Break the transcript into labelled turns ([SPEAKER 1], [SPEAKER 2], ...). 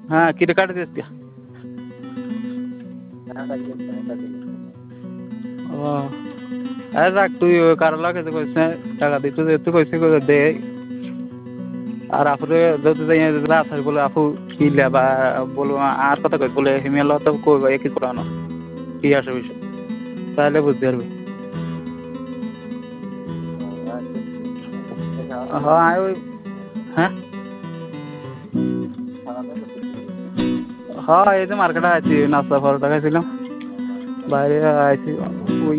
[SPEAKER 1] হ্যাঁ কিরে কাটে দিস কে? ও আরে রাখ তুই ওই কারো লাগে তো কইস না টাকা দিতে তুই কইছিস দে আর আপুরে যদি যাই রাত বলে আপু কিলা বা বলবো আর কথা কই বলে হিমেল তো কই একই করানো কি আসে বিষয় তাহলে বুঝতে পারবি। হ্যাঁ ওই হ্যাঁ হ্যাঁ এই যে মার্কেটে আছি নাস্তা পরোটা খাইছিলাম বাইরে আছি ওই